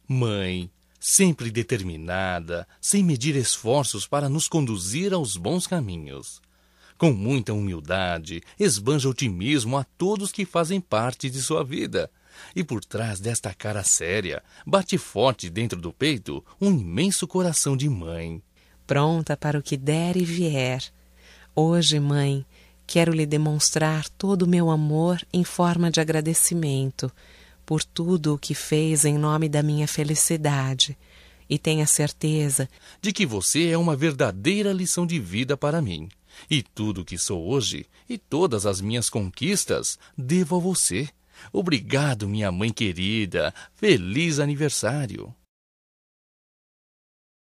Mãe, sempre determinada, sem medir esforços para nos conduzir aos bons caminhos. Com muita humildade, esbanja otimismo a todos que fazem parte de sua vida. E por trás desta cara séria, bate forte dentro do peito um imenso coração de mãe. Pronta para o que der e vier. Hoje, mãe, quero lhe demonstrar todo o meu amor em forma de agradecimento por tudo o que fez em nome da minha felicidade. E tenha certeza de que você é uma verdadeira lição de vida para mim. E tudo o que sou hoje e todas as minhas conquistas devo a você. Obrigado, minha mãe querida. Feliz aniversário.